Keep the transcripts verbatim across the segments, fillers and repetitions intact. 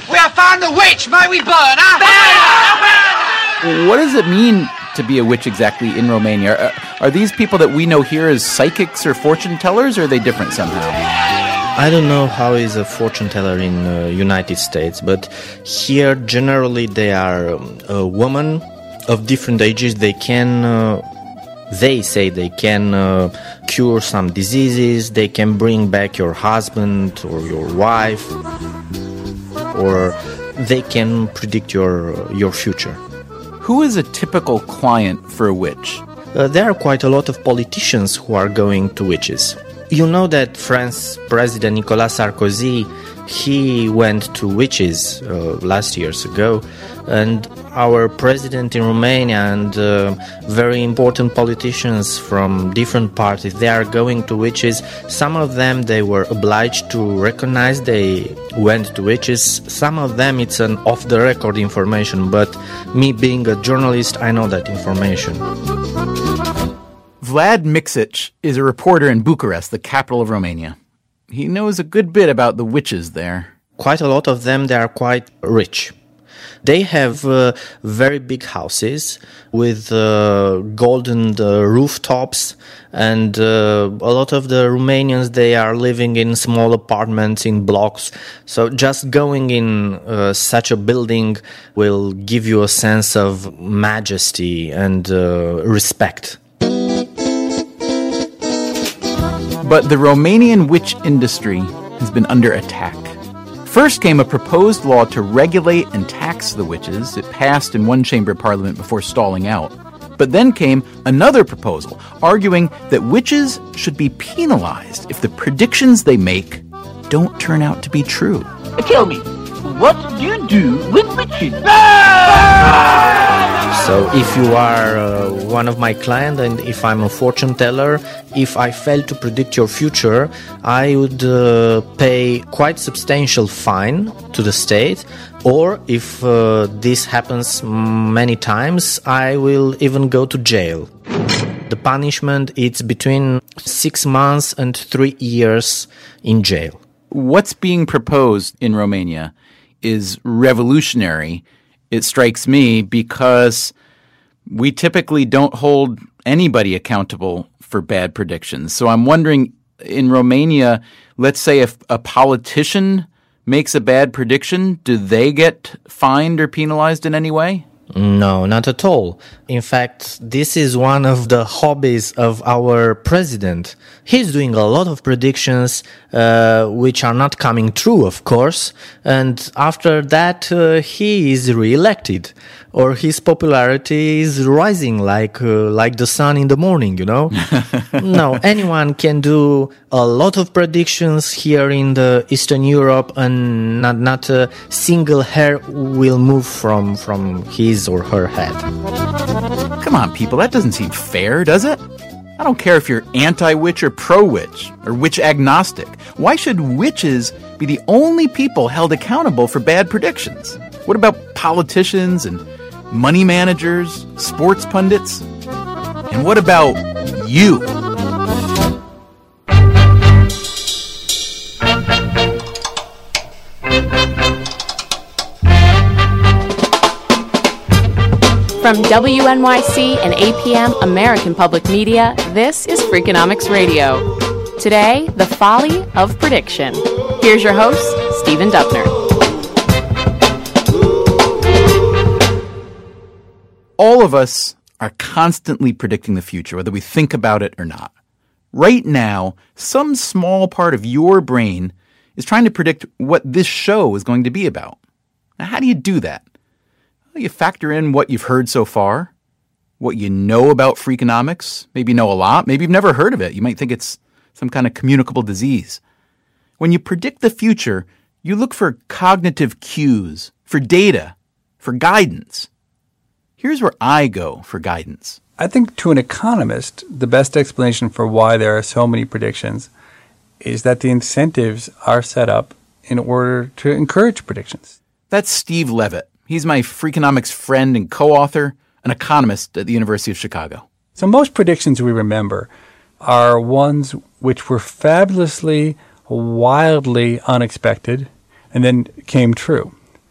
We have found the witch. May we burn her? What does it mean to be a witch exactly in Romania? Are, are these people that we know here as psychics or fortune tellers, or are they different somehow? I don't know how is a fortune teller in uh, United States, but here generally they are um, a woman of different ages. They can, uh, they say they can uh, cure some diseases. They can bring back your husband or your wife, or they can predict your your future. Who is a typical client for a witch? Uh, there are quite a lot of politicians who are going to witches. You know that France President Nicolas Sarkozy, he went to witches uh, last years ago, and our president in Romania and uh, very important politicians from different parties, they are going to witches. Some of them they were obliged to recognize they went to witches. Some of them it's an off-the-record information, but me being a journalist, I know that information. Vlad Miksic is a reporter in Bucharest, the capital of Romania. He knows a good bit about the witches there. Quite a lot of them, they are quite rich. They have uh, very big houses with uh, golden uh, rooftops, and uh, a lot of the Romanians, they are living in small apartments in blocks. So just going in uh, such a building will give you a sense of majesty and uh, respect. But the Romanian witch industry has been under attack. First came a proposed law to regulate and tax the witches. It passed in one chamber of parliament before stalling out. But then came another proposal, arguing that witches should be penalized if the predictions they make don't turn out to be true. Tell me, what do you do with witches? So if you are uh, one of my clients and if I'm a fortune teller, if I fail to predict your future, I would uh, pay quite substantial fine to the state, or if uh, this happens many times, I will even go to jail. The punishment is between six months and three years in jail. What's being proposed in Romania is revolutionary, it strikes me, because we typically don't hold anybody accountable for bad predictions. So I'm wondering, in Romania, let's say if a politician makes a bad prediction, do they get fined or penalized in any way? No, not at all. In fact, this is one of the hobbies of our president. He's doing a lot of predictions uh, which are not coming true, of course, and after that uh, he is re-elected, or his popularity is rising like uh, like the sun in the morning, you know? No, anyone can do a lot of predictions here in the Eastern Europe, and not, not a single hair will move from, from his or her head. Come on, people, that doesn't seem fair, does it? I don't care if you're anti-witch or pro-witch, or witch agnostic. Why should witches be the only people held accountable for bad predictions? What about politicians and money managers, sports pundits? And what about you? From W N Y C and A P M American Public Media, this is Freakonomics Radio. Today, the folly of prediction. Here's your host, Stephen Dubner. All of us are constantly predicting the future, whether we think about it or not. Right now, some small part of your brain is trying to predict what this show is going to be about. Now, how do you do that? Well, you factor in what you've heard so far, what you know about Freakonomics. Maybe you know a lot. Maybe you've never heard of it. You might think it's some kind of communicable disease. When you predict the future, you look for cognitive cues, for data, for guidance. Here's where I go for guidance. I think to an economist, the best explanation for why there are so many predictions is that the incentives are set up in order to encourage predictions. That's Steve Levitt. He's my Freakonomics friend and co-author, an economist at the University of Chicago. So most predictions we remember are ones which were fabulously, wildly unexpected and then came true.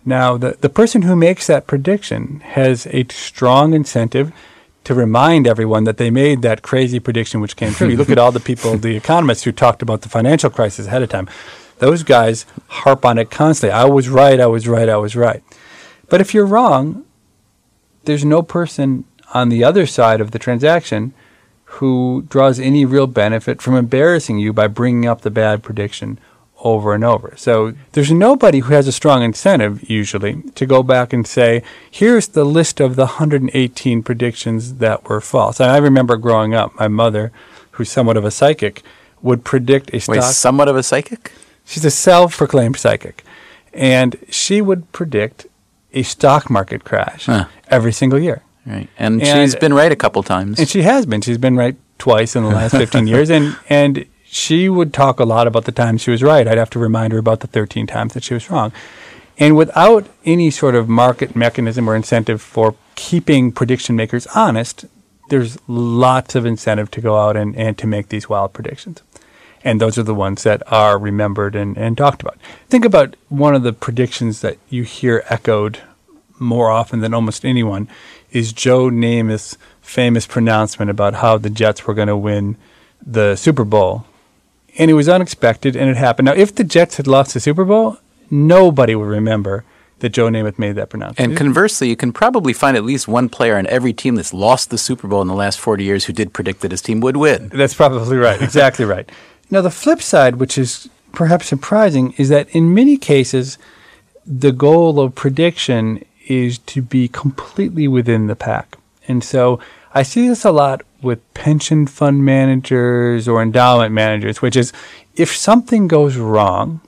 Now, the, the person who makes that prediction has a strong incentive to remind everyone that they made that crazy prediction which came true. You look at all the people, the economists who talked about the financial crisis ahead of time. Those guys harp on it constantly. I was right, I was right, I was right. But if you're wrong, there's no person on the other side of the transaction who draws any real benefit from embarrassing you by bringing up the bad prediction over and over. So there's nobody who has a strong incentive, usually, to go back and say, here's the list of the one hundred eighteen predictions that were false. And I remember growing up, my mother, who's somewhat of a psychic, would predict a stock. Wait, somewhat of a psychic? She's a self-proclaimed psychic. And she would predict a stock market crash huh. every single year. Right. And, and she's been right a couple times. And she has been. She's been right twice in the last fifteen years. And and she would talk a lot about the times she was right. I'd have to remind her about the thirteen times that she was wrong. And without any sort of market mechanism or incentive for keeping prediction makers honest, there's lots of incentive to go out and, and to make these wild predictions. And those are the ones that are remembered and, and talked about. Think about one of the predictions that you hear echoed more often than almost anyone is Joe Namath's famous pronouncement about how the Jets were going to win the Super Bowl. And it was unexpected, and it happened. Now, if the Jets had lost the Super Bowl, nobody would remember that Joe Namath made that pronouncement. And conversely, you can probably find at least one player on every team that's lost the Super Bowl in the last forty years who did predict that his team would win. That's probably right. Exactly right. Now, the flip side, which is perhaps surprising, is that in many cases, the goal of prediction is to be completely within the pack. And so I see this a lot with pension fund managers or endowment managers, which is if something goes wrong,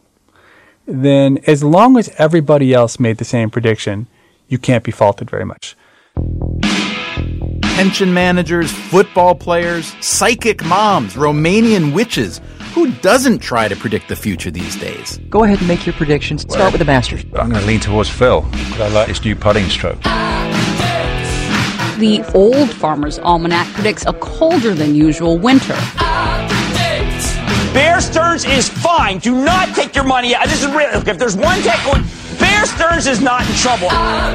then as long as everybody else made the same prediction, you can't be faulted very much. Pension managers, football players, psychic moms, Romanian witches. Who doesn't try to predict the future these days? Go ahead and make your predictions. Start well, with the Masters. I'm going to lean towards Phil, because I like this new putting stroke. The Old Farmer's Almanac predicts a colder than usual winter. Bear Stearns is fine. Do not take your money out. This is real. If there's one takeaway, Bear Stearns is not in trouble.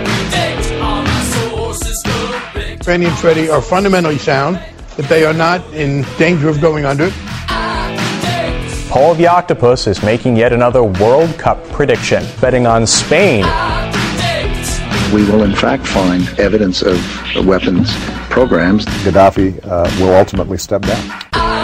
Fannie and Freddie are fundamentally sound, that they are not in danger of going under. Paul of the Octopus is making yet another World Cup prediction, betting on Spain. We will in fact find evidence of weapons programs. Gaddafi uh, will ultimately step down.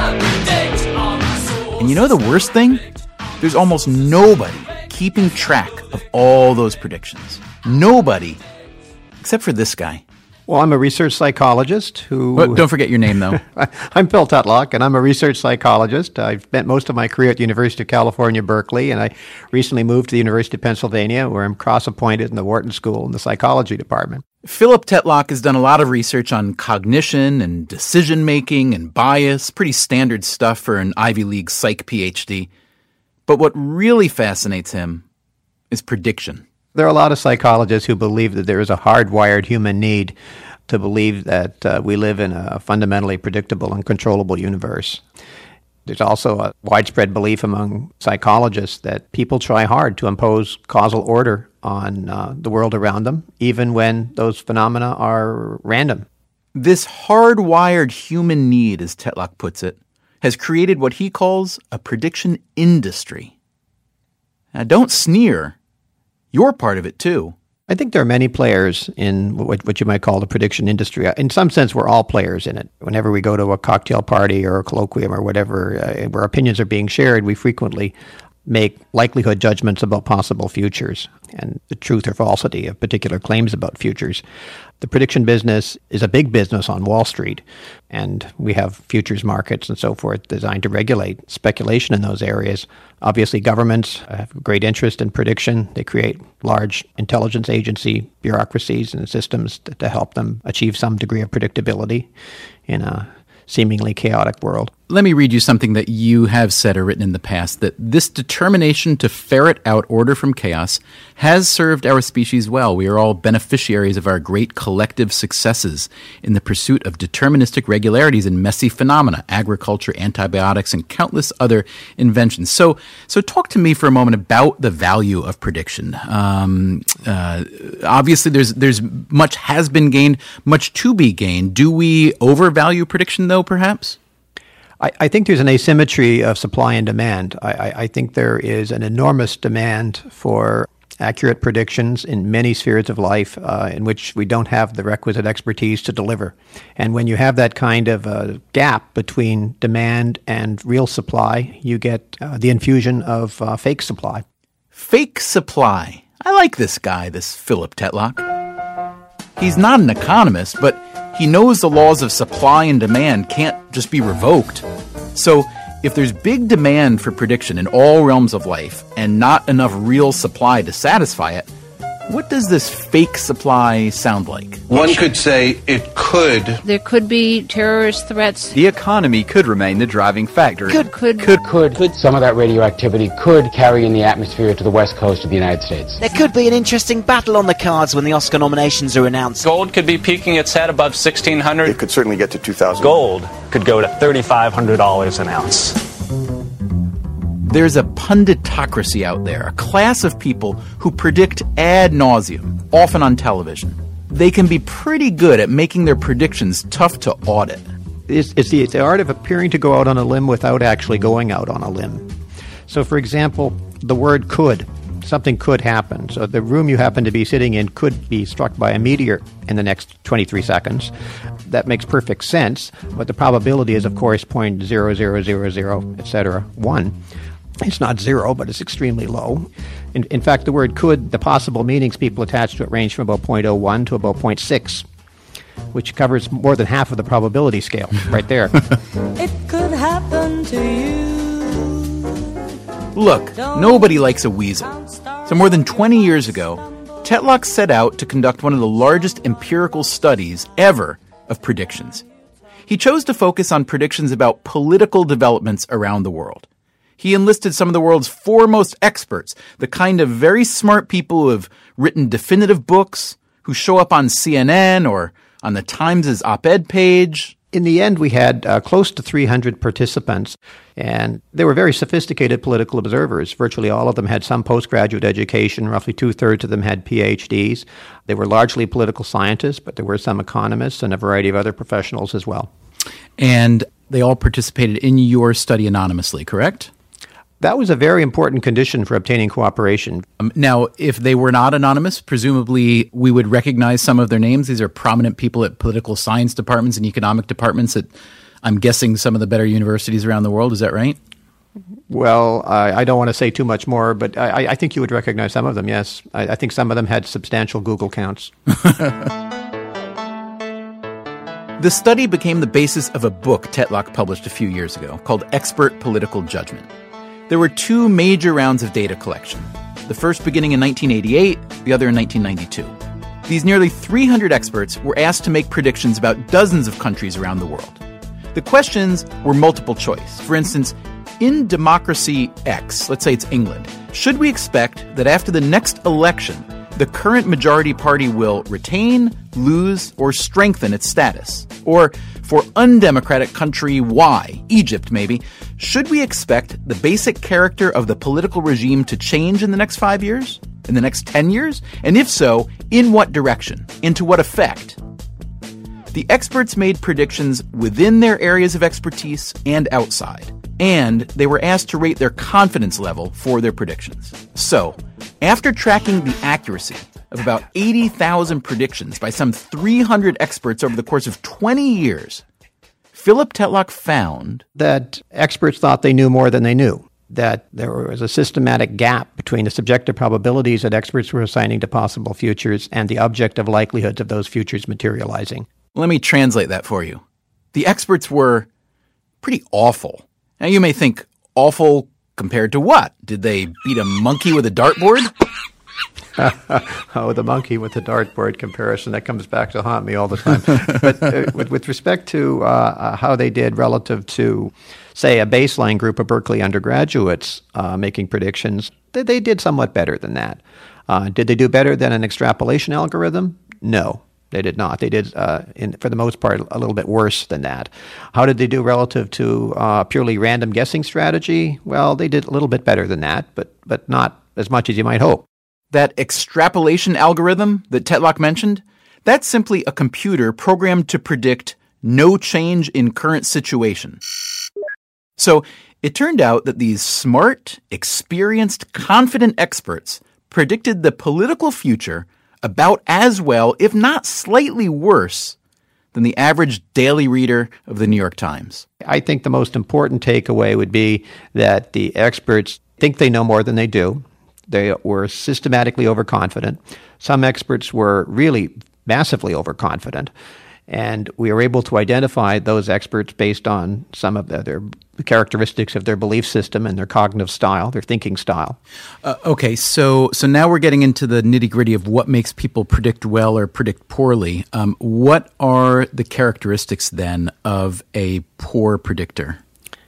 And you know the worst thing? There's almost nobody keeping track of all those predictions. Nobody, except for this guy. Well, I'm a research psychologist who... Well, don't forget your name, though. I'm Phil Tutlock, and I'm a research psychologist. I've spent most of my career at the University of California, Berkeley, and I recently moved to the University of Pennsylvania, where I'm cross-appointed in the Wharton School in the psychology department. Philip Tetlock has done a lot of research on cognition and decision-making and bias, pretty standard stuff for an Ivy League psych PhD. But what really fascinates him is prediction. There are a lot of psychologists who believe that there is a hardwired human need to believe that uh, we live in a fundamentally predictable and controllable universe. There's also a widespread belief among psychologists that people try hard to impose causal order on uh, the world around them, even when those phenomena are random. This hardwired human need, as Tetlock puts it, has created what he calls a prediction industry. Now, don't sneer. You're part of it, too. I think there are many players in what, what you might call the prediction industry. In some sense, we're all players in it. Whenever we go to a cocktail party or a colloquium or whatever, uh, where opinions are being shared, we frequently make likelihood judgments about possible futures and the truth or falsity of particular claims about futures. The prediction business is a big business on Wall Street, and we have futures markets and so forth designed to regulate speculation in those areas. Obviously, governments have great interest in prediction. They create large intelligence agency bureaucracies and systems to, to help them achieve some degree of predictability in a seemingly chaotic world. let me read you something that you have said or written in the past, that this determination to ferret out order from chaos has served our species well. We are all beneficiaries of our great collective successes in the pursuit of deterministic regularities in messy phenomena, agriculture, antibiotics, and countless other inventions. So, so talk to me for a moment about the value of prediction. Um, uh, obviously, there's there's much has been gained, much to be gained. Do we overvalue prediction, though, perhaps? I, I think there's an asymmetry of supply and demand. I, I, I think there is an enormous demand for accurate predictions in many spheres of life uh, in which we don't have the requisite expertise to deliver. And when you have that kind of uh, gap between demand and real supply, you get uh, the infusion of uh, fake supply. Fake supply. I like this guy, this Philip Tetlock. He's not an economist, but he knows the laws of supply and demand can't just be revoked. So if there's big demand for prediction in all realms of life and not enough real supply to satisfy it, what does this fake supply sound like? One could say it could. There could be terrorist threats. The economy could remain the driving factor. Could, could, could, could, could. Some of that radioactivity could carry in the atmosphere to the west coast of the United States. There could be an interesting battle on the cards when the Oscar nominations are announced. Gold could be peaking its head above sixteen hundred. It could certainly get to two thousand. Gold could go to thirty-five hundred dollars an ounce. There's a punditocracy out there, a class of people who predict ad nauseum, often on television. They can be pretty good at making their predictions tough to audit. It's, it's, the, it's the art of appearing to go out on a limb without actually going out on a limb. So, for example, the word could. Something could happen. So the room you happen to be sitting in could be struck by a meteor in the next twenty-three seconds. That makes perfect sense, but the probability is, of course, zero point zero zero zero zero, et cetera, one. It's not zero, but it's extremely low. In, in fact, the word could, the possible meanings people attach to it range from about zero point zero one to about zero point six, which covers more than half of the probability scale right there. It could happen to you. Look, nobody likes a weasel. So more than twenty years ago, Tetlock set out to conduct one of the largest empirical studies ever of predictions. He chose to focus on predictions about political developments around the world. He enlisted some of the world's foremost experts, the kind of very smart people who have written definitive books, who show up on C N N or on the Times' op-ed page. In the end, we had uh, close to three hundred participants, and they were very sophisticated political observers. Virtually all of them had some postgraduate education. Roughly two-thirds of them had P H Ds. They were largely political scientists, but there were some economists and a variety of other professionals as well. And they all participated in your study anonymously, correct? That was a very important condition for obtaining cooperation. Um, now, if they were not anonymous, presumably we would recognize some of their names. These are prominent people at political science departments and economic departments at, I'm guessing, some of the better universities around the world. Is that right? Well, I, I don't want to say too much more, but I, I think you would recognize some of them, yes. I, I think some of them had substantial Google counts. The study became the basis of a book Tetlock published a few years ago called Expert Political Judgment. There were two major rounds of data collection, the first beginning in nineteen eighty-eight, the other in nineteen ninety-two. These nearly three hundred experts were asked to make predictions about dozens of countries around the world. The questions were multiple choice. For instance, in democracy X, let's say it's England, should we expect that after the next election, the current majority party will retain, lose, or strengthen its status? Or for undemocratic country Y, Egypt maybe, should we expect the basic character of the political regime to change in the next five years? In the next ten years? And if so, in what direction? And to what effect? The experts made predictions within their areas of expertise and outside, and they were asked to rate their confidence level for their predictions. So, after tracking the accuracy of about eighty thousand predictions by some three hundred experts over the course of twenty years, Philip Tetlock found that experts thought they knew more than they knew, that there was a systematic gap between the subjective probabilities that experts were assigning to possible futures and the objective likelihoods of those futures materializing. Let me translate that for you. The experts were pretty awful. Now you may think, awful compared to what? Did they beat a monkey with a dartboard? Oh, the monkey with the dartboard comparison, that comes back to haunt me all the time. But uh, with, with respect to uh, how they did relative to, say, a baseline group of Berkeley undergraduates uh, making predictions, they, they did somewhat better than that. Uh, did they do better than an extrapolation algorithm? No. They did not. They did, uh, in, for the most part, a little bit worse than that. How did they do relative to uh, purely random guessing strategy? Well, they did a little bit better than that, but but not as much as you might hope. That extrapolation algorithm that Tetlock mentioned, that's simply a computer programmed to predict no change in current situation. So it turned out that these smart, experienced, confident experts predicted the political future about as well, if not slightly worse, than the average daily reader of the New York Times. I think the most important takeaway would be that the experts think they know more than they do. They were systematically overconfident. Some experts were really massively overconfident. And we were able to identify those experts based on some of the, their characteristics of their belief system and their cognitive style, their thinking style. Uh, okay, so so now we're getting into the nitty-gritty of what makes people predict well or predict poorly. Um, what are the characteristics, then, of a poor predictor?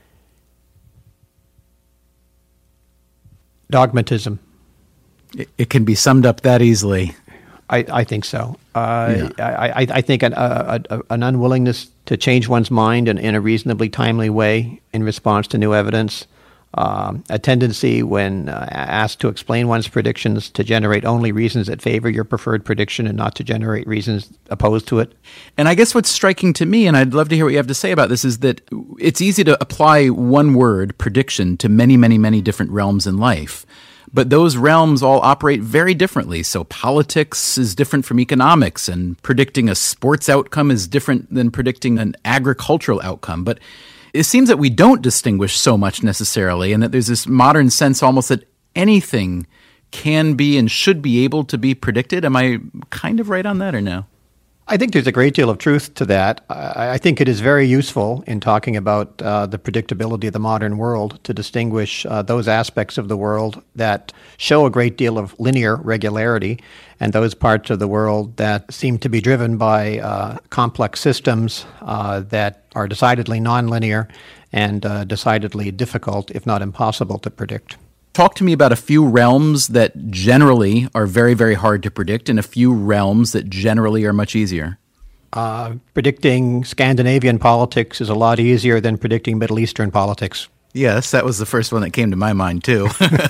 Dogmatism. It, it can be summed up that easily. I, I think so. Uh, yeah. I, I think an, a, a, an unwillingness to change one's mind in, in a reasonably timely way in response to new evidence, um, a tendency when uh, asked to explain one's predictions to generate only reasons that favor your preferred prediction and not to generate reasons opposed to it. And I guess what's striking to me, and I'd love to hear what you have to say about this, is that it's easy to apply one word, prediction, to many, many, many different realms in life. But those realms all operate very differently. So politics is different from economics, and predicting a sports outcome is different than predicting an agricultural outcome. But it seems that we don't distinguish so much necessarily, and that there's this modern sense almost that anything can be and should be able to be predicted. Am I kind of right on that or no? I think there's a great deal of truth to that. I, I think it is very useful in talking about uh, the predictability of the modern world to distinguish uh, those aspects of the world that show a great deal of linear regularity and those parts of the world that seem to be driven by uh, complex systems uh, that are decidedly nonlinear and uh, decidedly difficult, if not impossible, to predict. Talk to me about a few realms that generally are very, very hard to predict and a few realms that generally are much easier. Uh, predicting Scandinavian politics is a lot easier than predicting Middle Eastern politics. Yes, that was the first one that came to my mind, too.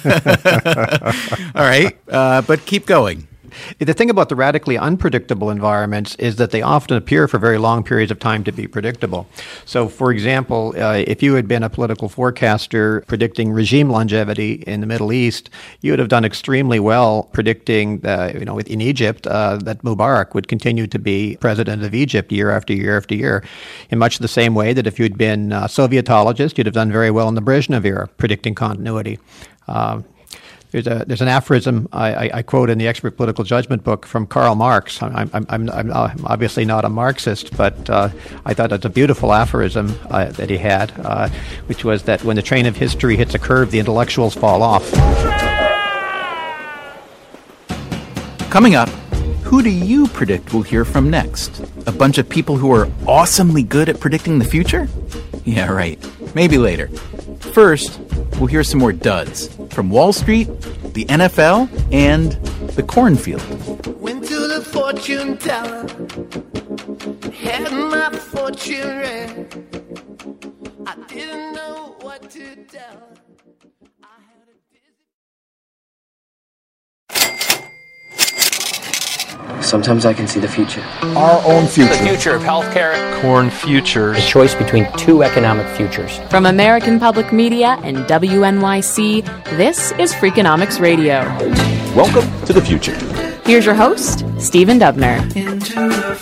All right, uh, but keep going. The thing about the radically unpredictable environments is that they often appear for very long periods of time to be predictable. So, for example, uh, if you had been a political forecaster predicting regime longevity in the Middle East, you would have done extremely well predicting, uh, you know, in Egypt, uh, that Mubarak would continue to be president of Egypt year after year after year, in much the same way that if you'd been a Sovietologist, you'd have done very well in the Brezhnev era predicting continuity. Uh, There's a there's an aphorism I, I, I quote in the Expert Political Judgment book from Karl Marx. I'm I'm I'm, I'm obviously not a Marxist, but uh, I thought it's a beautiful aphorism uh, that he had, uh, which was that when the train of history hits a curve, the intellectuals fall off. Coming up, who do you predict we'll hear from next? A bunch of people who are awesomely good at predicting the future? Yeah, right. Maybe later. First, we'll hear some more duds from Wall Street, the N F L, and the cornfield. Went to the fortune teller, had my fortune read. I didn't know what to tell her. Sometimes I can see the future. Our own future. The future of healthcare. Corn futures. A choice between two economic futures. From American Public Media and W N Y C, this is Freakonomics Radio. Welcome to the future. Here's your host, Stephen Dubner. Into the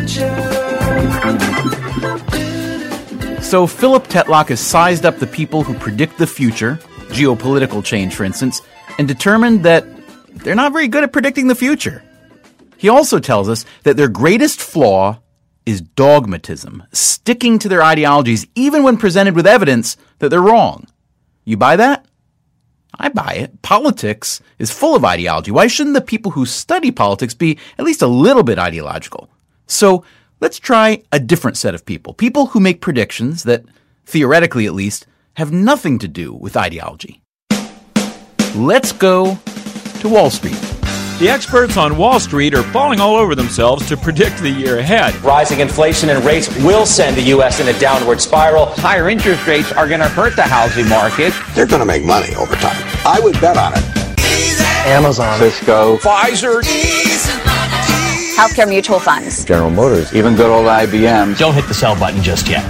future. So Philip Tetlock has sized up the people who predict the future, geopolitical change, for instance, and determined that they're not very good at predicting the future. He also tells us that their greatest flaw is dogmatism, sticking to their ideologies even when presented with evidence that they're wrong. You buy that? I buy it. Politics is full of ideology. Why shouldn't the people who study politics be at least a little bit ideological? So let's try a different set of people. People who make predictions that, theoretically at least, have nothing to do with ideology. Let's go to Wall Street. The experts on Wall Street are falling all over themselves to predict the year ahead. Rising inflation and rates will send the U S in a downward spiral. Higher interest rates are going to hurt the housing market. They're going to make money over time. I would bet on it. Amazon, Cisco, Pfizer, healthcare mutual funds, General Motors, even good old I B M. Don't hit the sell button just yet.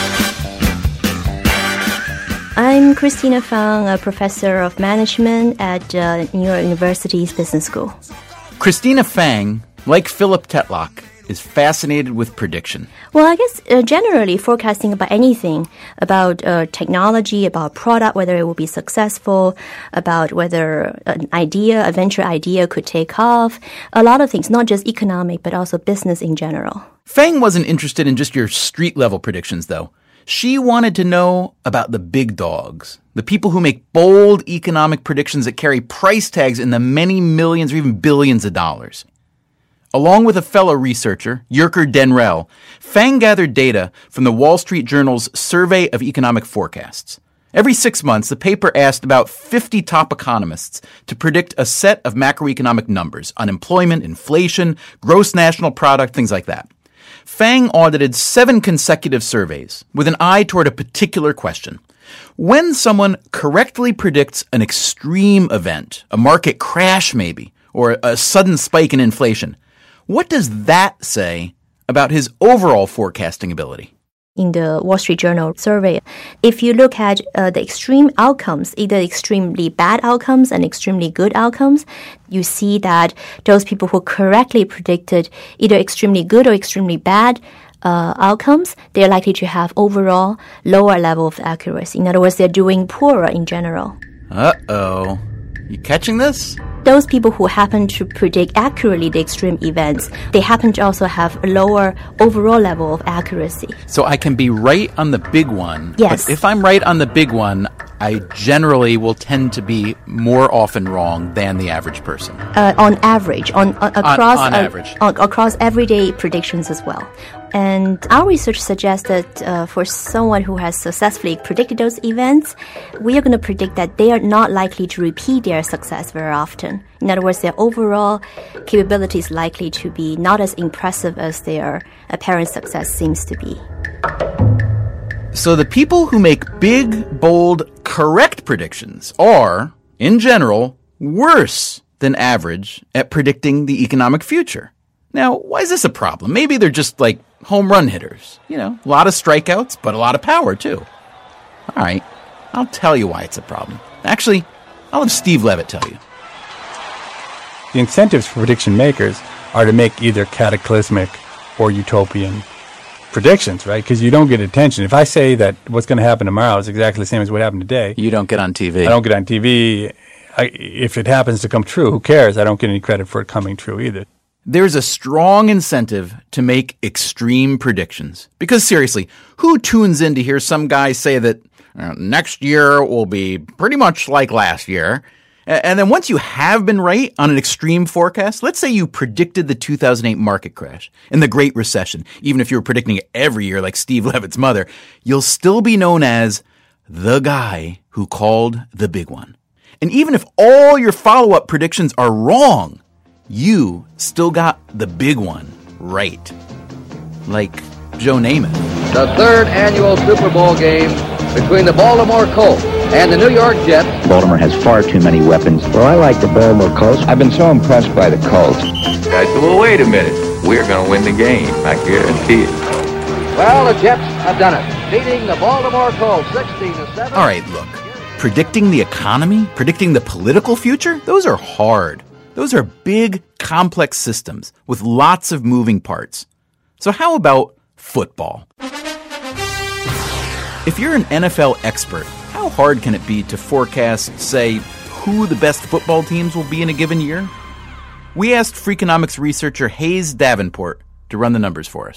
I'm Christina Fang, a professor of management at uh, New York University's Business School. Christina Fang, like Philip Tetlock, is fascinated with prediction. Well, I guess uh, generally forecasting about anything, about uh, technology, about product, whether it will be successful, about whether an idea, a venture idea could take off, a lot of things, not just economic, but also business in general. Fang wasn't interested in just your street-level predictions, though. She wanted to know about the big dogs, the people who make bold economic predictions that carry price tags in the many millions or even billions of dollars. Along with a fellow researcher, Yerker Denrell, Fang gathered data from the Wall Street Journal's Survey of Economic Forecasts. Every six months, the paper asked about fifty top economists to predict a set of macroeconomic numbers, unemployment, inflation, gross national product, things like that. Fang audited seven consecutive surveys with an eye toward a particular question. When someone correctly predicts an extreme event, a market crash maybe, or a sudden spike in inflation, what does that say about his overall forecasting ability? In the Wall Street Journal survey, if you look at uh, the extreme outcomes, either extremely bad outcomes and extremely good outcomes, you see that those people who correctly predicted either extremely good or extremely bad uh, outcomes, they're likely to have overall lower level of accuracy. In other words, they're doing poorer in general. Uh-oh. You catching this? Those people who happen to predict accurately the extreme events, they happen to also have a lower overall level of accuracy. So I can be right on the big one. Yes. But if I'm right on the big one, I generally will tend to be more often wrong than the average person. Uh, on average, on uh, across on, on uh, average, on, across everyday predictions as well. And our research suggests that uh, for someone who has successfully predicted those events, we are going to predict that they are not likely to repeat their success very often. In other words, their overall capability is likely to be not as impressive as their apparent success seems to be. So the people who make big, bold, correct predictions are, in general, worse than average at predicting the economic future. Now, why is this a problem? Maybe they're just like home run hitters. You know, a lot of strikeouts, but a lot of power, too. All right, I'll tell you why it's a problem. Actually, I'll have Steve Levitt tell you. The incentives for prediction makers are to make either cataclysmic or utopian predictions, right? Because you don't get attention. If I say that what's going to happen tomorrow is exactly the same as what happened today, you don't get on T V. I don't get on T V. I, if it happens to come true, who cares? I don't get any credit for it coming true either. There's a strong incentive to make extreme predictions. Because seriously, who tunes in to hear some guy say that uh, next year will be pretty much like last year? And then once you have been right on an extreme forecast, let's say you predicted the two thousand eight market crash and the Great Recession, even if you were predicting it every year like Steve Levitt's mother, you'll still be known as the guy who called the big one. And even if all your follow-up predictions are wrong, you still got the big one right. Like Joe Namath. The third annual Super Bowl game between the Baltimore Colts and the New York Jets. Baltimore has far too many weapons. Well, I like the Baltimore Colts. I've been so impressed by the Colts. Guys, well, wait a minute. We're going to win the game. I guarantee it. Well, the Jets have done it, beating the Baltimore Colts sixteen to seven. All right, look. Predicting the economy, predicting the political future, those are hard. Those are big, complex systems with lots of moving parts. So how about football? If you're an N F L expert, how hard can it be to forecast, say, who the best football teams will be in a given year? We asked Freakonomics researcher Hayes Davenport to run the numbers for us.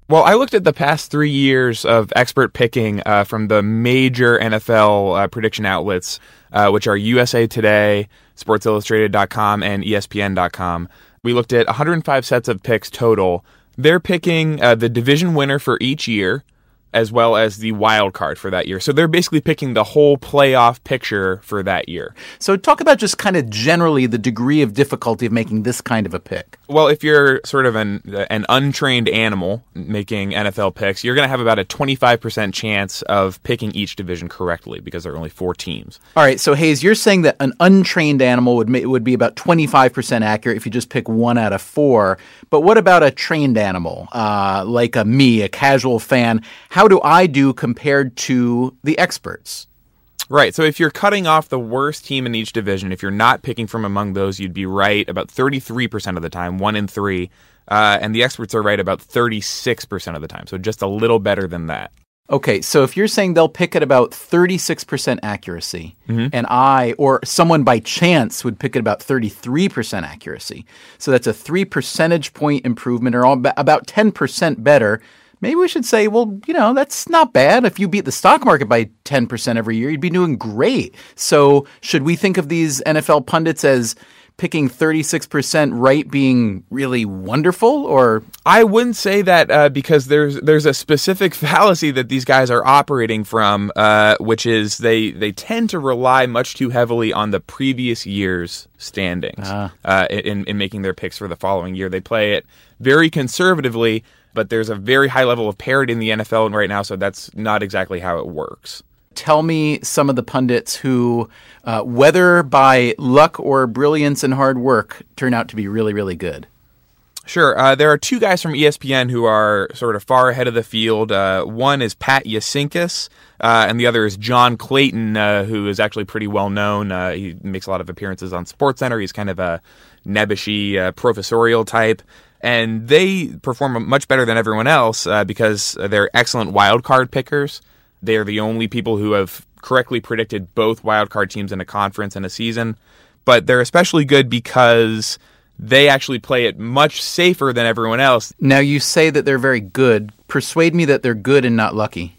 Well, I looked at the past three years of expert picking uh, from the major N F L uh, prediction outlets, uh, which are U S A Today, Sports Illustrated dot com, and E S P N dot com. We looked at one hundred five sets of picks total. They're picking uh, the division winner for each year, as well as the wild card for that year. So they're basically picking the whole playoff picture for that year. So talk about just kind of generally the degree of difficulty of making this kind of a pick. Well, if you're sort of an an untrained animal making N F L picks, you're going to have about a twenty-five percent chance of picking each division correctly because there are only four teams. All right, so Hayes, you're saying that an untrained animal would ma- would be about twenty-five percent accurate if you just pick one out of four. But what about a trained animal, uh, like a me, a casual fan? How do I do compared to the experts? Right. So if you're cutting off the worst team in each division, if you're not picking from among those, you'd be right about thirty-three percent of the time, one in three. Uh, and the experts are right about thirty-six percent of the time. So just a little better than that. Okay, so if you're saying they'll pick at about thirty-six percent accuracy, mm-hmm. and I, or someone by chance would pick at about thirty-three percent accuracy, so that's a three percentage point improvement, or all, about ten percent better, maybe we should say, well, you know, that's not bad. If you beat the stock market by ten percent every year, you'd be doing great. So should we think of these N F L pundits as picking thirty-six percent right being really wonderful? Or I wouldn't say that uh, because there's there's a specific fallacy that these guys are operating from, uh, which is they, they tend to rely much too heavily on the previous year's standings ah. uh, in, in making their picks for the following year. They play it very conservatively, but there's a very high level of parity in the N F L right now, so that's not exactly how it works. Tell me some of the pundits who, uh, whether by luck or brilliance and hard work, turn out to be really, really good. Sure. Uh, there are two guys from E S P N who are sort of far ahead of the field. Uh, one is Pat Yasinkis, uh, and the other is John Clayton, uh, who is actually pretty well known. Uh, he makes a lot of appearances on SportsCenter. He's kind of a nebbishy uh, professorial type. And they perform much better than everyone else uh, because they're excellent wild card pickers. They are the only people who have correctly predicted both wild card teams in a conference and a season. But they're especially good because they actually play it much safer than everyone else. Now, you say that they're very good. Persuade me that they're good and not lucky.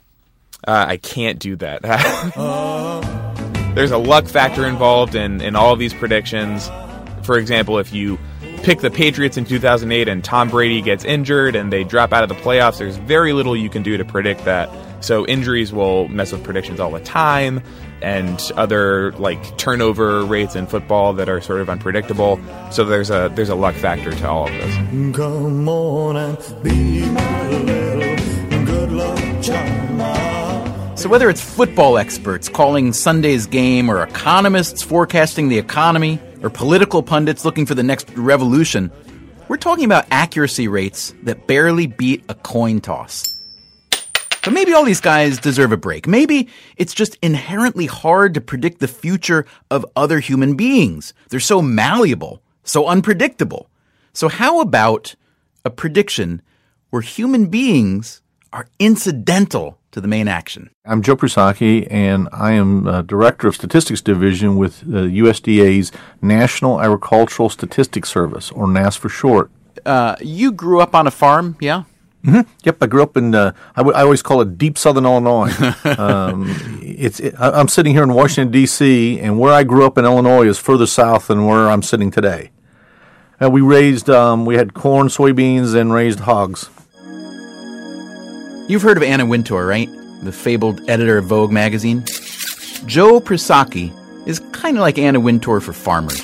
Uh, I can't do that. There's a luck factor involved in, in all of these predictions. For example, if you pick the Patriots in two thousand eight and Tom Brady gets injured and they drop out of the playoffs, there's very little you can do to predict that. So injuries will mess with predictions all the time, and other like turnover rates in football that are sort of unpredictable. So there's a there's a luck factor to all of this. Come on and be my little good luck child. So whether it's football experts calling Sunday's game, or economists forecasting the economy, or political pundits looking for the next revolution, we're talking about accuracy rates that barely beat a coin toss. But maybe all these guys deserve a break. Maybe it's just inherently hard to predict the future of other human beings. They're so malleable, so unpredictable. So how about a prediction where human beings are incidental to the main action? I'm Joe Prusaki, and I am uh, Director of Statistics Division with the U S D A's National Agricultural Statistics Service, or N A S for short. Uh, you grew up on a farm, yeah? Mm-hmm. Yep, I grew up in, uh, I, w- I always call it deep southern Illinois. um, it's it, I'm sitting here in Washington, D C, and where I grew up in Illinois is further south than where I'm sitting today. Uh, we raised, um, we had corn, soybeans, and raised hogs. You've heard of Anna Wintour, right? The fabled editor of Vogue magazine. Joe Prusaki is kind of like Anna Wintour for farmers.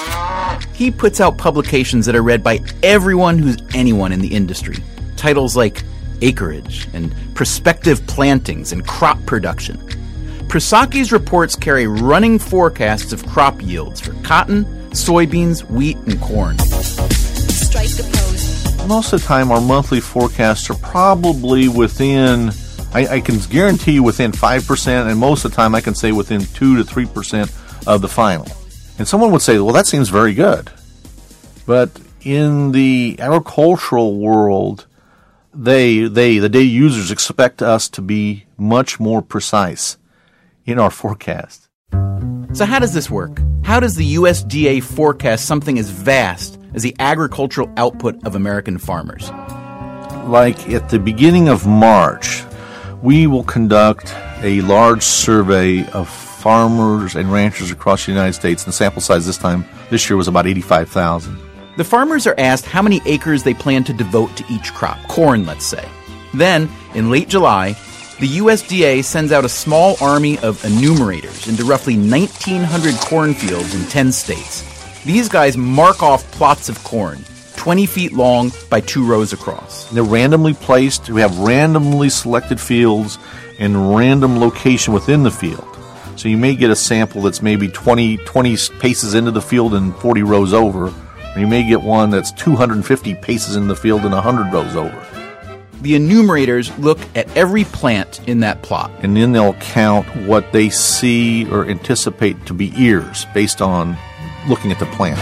He puts out publications that are read by everyone who's anyone in the industry. Titles like Acreage and Prospective Plantings and Crop Production. Prusaki's reports carry running forecasts of crop yields for cotton, soybeans, wheat, and corn. Strike the pose. Most of the time, our monthly forecasts are probably within, I, I can guarantee you within five percent, and most of the time I can say within two to three percent of the final. And someone would say, well, that seems very good. But in the agricultural world, They, they, the day users expect us to be much more precise in our forecast. So how does this work? How does the U S D A forecast something as vast as the agricultural output of American farmers? like at the beginning of March, we will conduct a large survey of farmers and ranchers across the United States. And the sample size this time, this year, was about eighty-five thousand. The farmers are asked how many acres they plan to devote to each crop, corn, let's say. Then, in late July, the U S D A sends out a small army of enumerators into roughly nineteen hundred cornfields in ten states. These guys mark off plots of corn, twenty feet long by two rows across. They're randomly placed. We have randomly selected fields in random location within the field. So you may get a sample that's maybe twenty, twenty paces into the field and forty rows over. Or you may get one that's two hundred fifty paces in the field and one hundred rows over. The enumerators look at every plant in that plot. And then they'll count what they see or anticipate to be ears based on looking at the plant.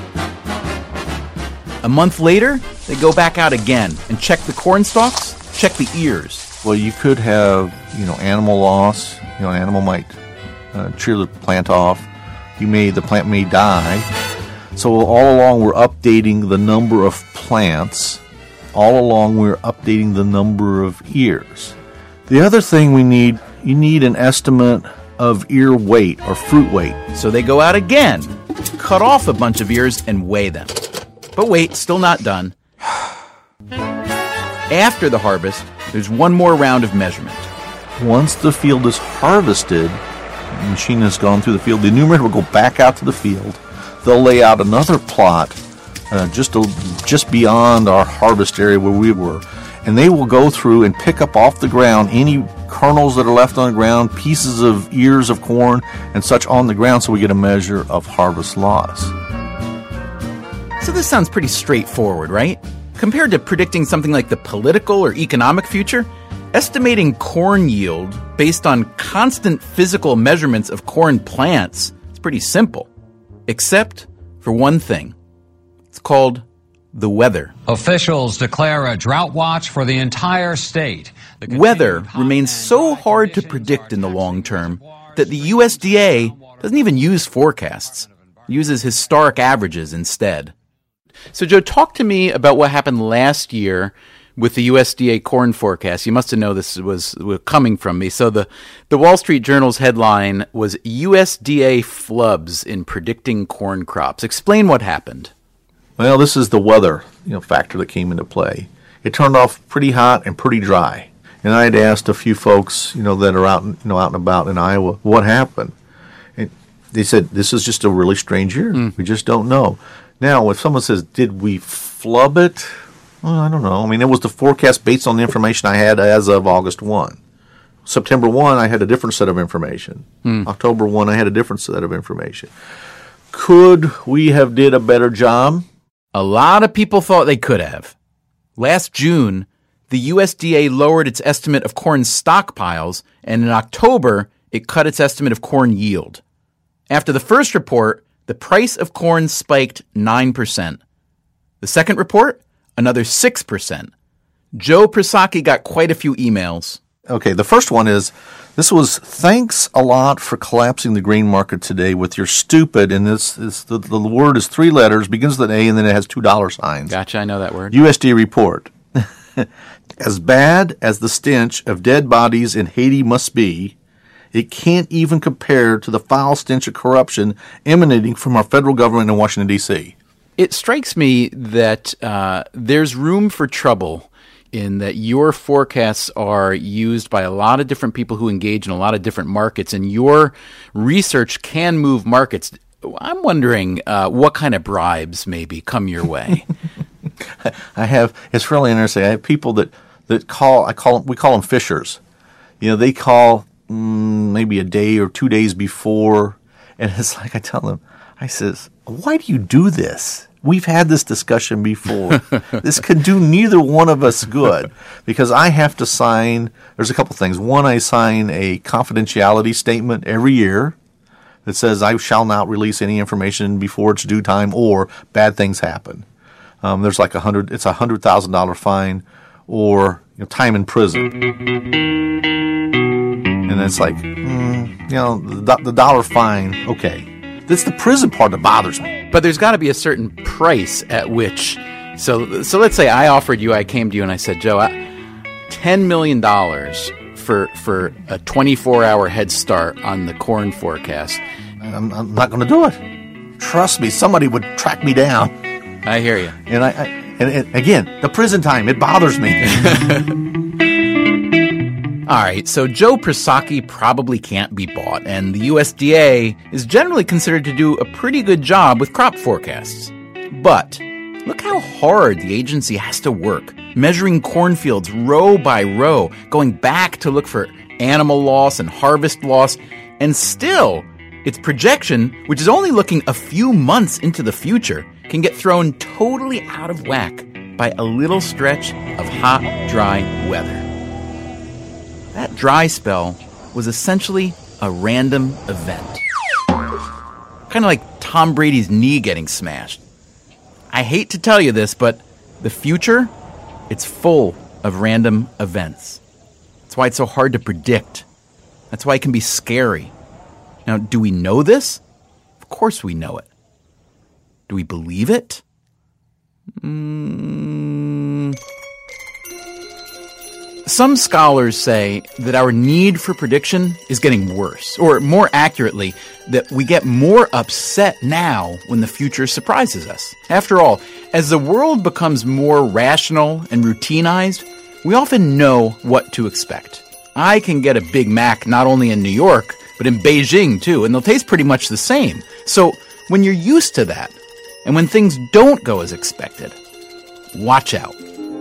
A month later, they go back out again and check the corn stalks, check the ears. Well, you could have, you know, animal loss. You know, an animal might uh, cheer the plant off. You may, the plant may die. So all along we're updating the number of plants. All along we're updating the number of ears. The other thing we need, you need an estimate of ear weight or fruit weight. So they go out again, cut off a bunch of ears and weigh them. But wait, still not done. After the harvest, there's one more round of measurement. Once the field is harvested, the machine has gone through the field, the enumerator will go back out to the field. They'll lay out another plot uh, just a, just beyond our harvest area where we were. And they will go through and pick up off the ground any kernels that are left on the ground, pieces of ears of corn and such on the ground, so we get a measure of harvest loss. So this sounds pretty straightforward, right? Compared to predicting something like the political or economic future, estimating corn yield based on constant physical measurements of corn plants is pretty simple. Except for one thing. It's called the weather. Officials declare a drought watch for the entire state. The weather remains so hard to predict in the long term that the U S D A doesn't even use forecasts. It uses historic averages instead. So, Joe, talk to me about what happened last year with the U S D A corn forecast. You must have known this was, was coming from me. So the, the Wall Street Journal's headline was U S D A flubs in predicting corn crops. Explain what happened. Well, this is the weather, you know, factor that came into play. It turned off pretty hot and pretty dry. And I had asked a few folks, you know, that are out, you know, out and about in Iowa, what happened? And they said, this is just a really strange year. Mm. We just don't know. Now, if someone says, did we flub it? Well, I don't know. I mean, it was the forecast based on the information I had as of August first. September first, I had a different set of information. Mm. October first, I had a different set of information. Could we have did a better job? A lot of people thought they could have. Last June, the U S D A lowered its estimate of corn stockpiles, and in October, it cut its estimate of corn yield. After the first report, the price of corn spiked nine percent. The second report, another six percent. Joe Prisaki got quite a few emails. Okay, the first one is, this was, thanks a lot for collapsing the grain market today with your stupid, and this, this the, the word is three letters, begins with an A, and then it has two dollar signs. Gotcha, I know that word. U S D A report. As bad as the stench of dead bodies in Haiti must be, it can't even compare to the foul stench of corruption emanating from our federal government in Washington, D C It strikes me that uh, there's room for trouble in that your forecasts are used by a lot of different people who engage in a lot of different markets, and your research can move markets. I'm wondering uh, what kind of bribes maybe come your way. I have, it's really interesting. I have people that, that call, I call we call them fishers. You know, they call mm, maybe a day or two days before, and it's like I tell them, I says, why do you do this? We've had this discussion before. This can do neither one of us good because I have to sign, there's a couple things. One, I sign a confidentiality statement every year that says I shall not release any information before it's due time or bad things happen. Um, there's like a hundred, it's a hundred thousand dollar fine or you know, time in prison. And it's like, mm, you know, the, the dollar fine, okay. It's the prison part that bothers me. But there's got to be a certain price at which So, so let's say I offered you, I came to you and I said, Joe, I, ten million dollars for for a twenty-four hour head start on the corn forecast. I'm, I'm not going to do it. Trust me, somebody would track me down. I hear you. And I, I and, and again, the prison time, it bothers me. All right, so Joe Psaki probably can't be bought, and the U S D A is generally considered to do a pretty good job with crop forecasts. But look how hard the agency has to work, measuring cornfields row by row, going back to look for animal loss and harvest loss, and still, its projection, which is only looking a few months into the future, can get thrown totally out of whack by a little stretch of hot, dry weather. That dry spell was essentially a random event. Kind of like Tom Brady's knee getting smashed. I hate to tell you this, but the future, it's full of random events. That's why it's so hard to predict. That's why it can be scary. Now, do we know this? Of course we know it. Do we believe it? Mm. Some scholars say that our need for prediction is getting worse, or more accurately, that we get more upset now when the future surprises us. After all, as the world becomes more rational and routinized, we often know what to expect. I can get a Big Mac not only in New York, but in Beijing too, and they'll taste pretty much the same. So when you're used to that, and when things don't go as expected, watch out.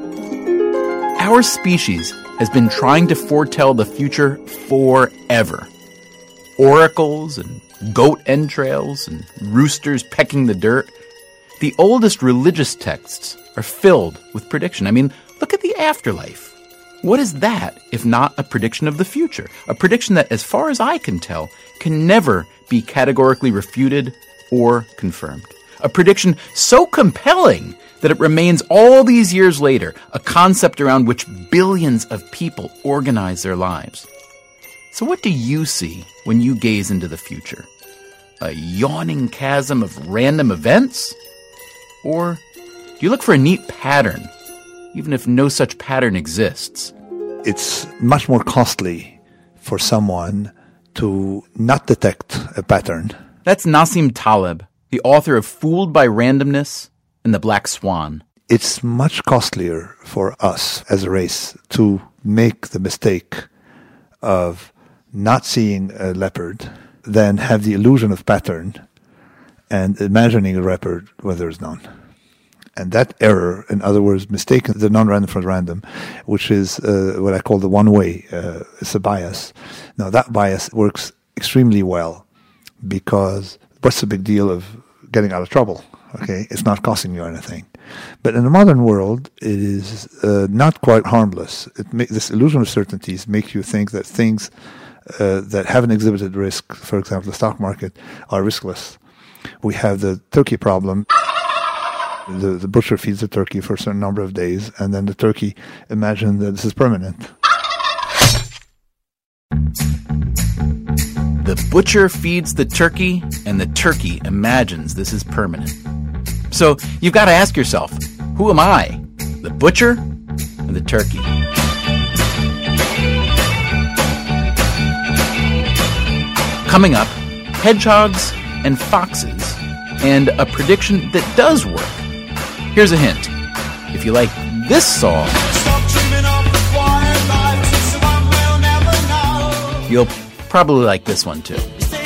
Our species has been trying to foretell the future forever. Oracles and goat entrails and roosters pecking the dirt. The oldest religious texts are filled with prediction. I mean, look at the afterlife. What is that if not a prediction of the future? A prediction that, as far as I can tell, can never be categorically refuted or confirmed. A prediction so compelling that it remains all these years later a concept around which billions of people organize their lives. So what do you see when you gaze into the future? A yawning chasm of random events? Or do you look for a neat pattern, even if no such pattern exists? It's much more costly for someone to not detect a pattern. That's Nassim Taleb, the author of Fooled by Randomness and The Black Swan. It's much costlier for us as a race to make the mistake of not seeing a leopard than have the illusion of pattern and imagining a leopard where there's none. And that error, in other words, mistaking the non-random for random, which is uh, what I call the one-way, uh, it's a bias. Now, that bias works extremely well because what's the big deal of getting out of trouble? Okay, it's not costing you anything. But in the modern world, it is uh, not quite harmless. It ma- this illusion of certainties makes you think that things uh, that haven't exhibited risk, for example, the stock market, are riskless. We have the turkey problem. The, the butcher feeds the turkey for a certain number of days, and then the turkey imagines that this is permanent. The butcher feeds the turkey, and the turkey imagines this is permanent. So you've got to ask yourself, who am I? The butcher or the turkey? Coming up, hedgehogs and foxes, and a prediction that does work. Here's a hint. If you like this song, you'll probably like this one too.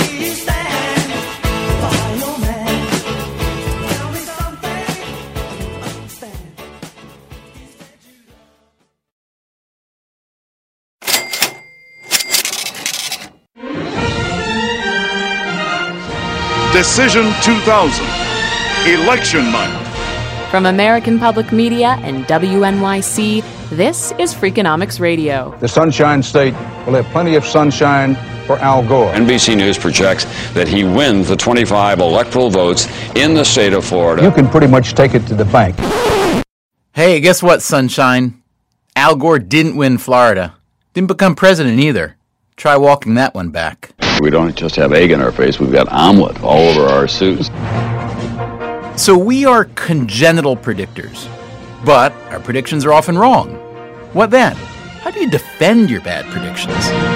Decision two thousand, Election Night. From American Public Media and W N Y C, this is Freakonomics Radio. The Sunshine State will have plenty of sunshine for Al Gore. N B C News projects that he wins the twenty-five electoral votes in the state of Florida. You can pretty much take it to the bank. Hey, guess what, Sunshine? Al Gore didn't win Florida. Didn't become president either. Try walking that one back. We don't just have egg in our face, we've got omelet all over our suits. So we are congenital predictors. But our predictions are often wrong. What then? How do you defend your bad predictions?